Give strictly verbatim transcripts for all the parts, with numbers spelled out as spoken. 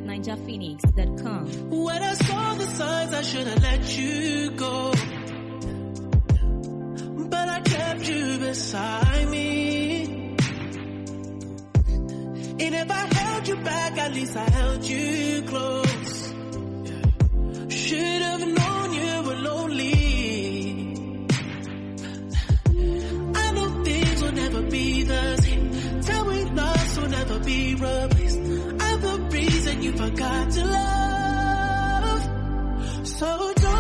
ninja phoenix dot com. When I saw the signs, I should have let you go, but I kept you beside me. And if I held you back, at least I held you close. Should have known you were lonely. I know things will never be the same. Time we lost will never be replaced. I'm the reason you forgot to love. So don't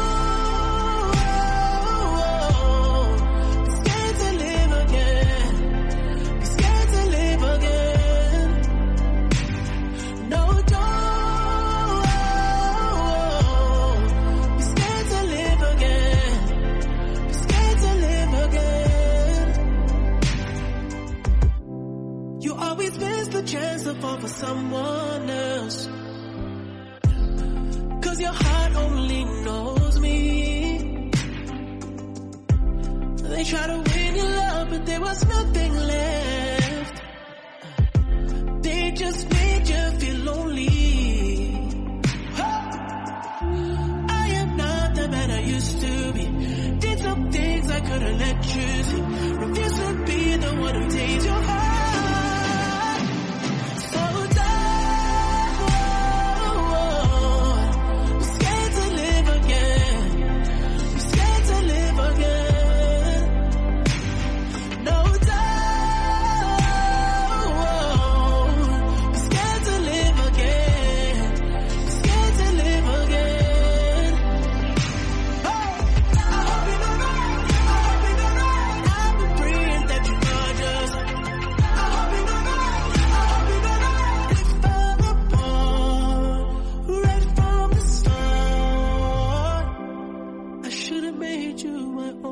be scared to live again. Be scared to live again. No, don't be scared to live again. Be scared to live again. You always miss the chance to fall for someone else, 'cause your heart only knows me. They try to win your love, but there was nothing left. They just made you feel lonely. I am not the man I used to be. Did some things I couldn't let you see. Refuse to be the one who takes your heart. So don't be scared to live again. Be scared to live again. No, don't be scared to live again. Be scared to live again. Oh, I hope you know that. I hope you know that. I've been praying that you are just. I hope you know that. I hope you know that. It fell apart right from the start. I should have made you my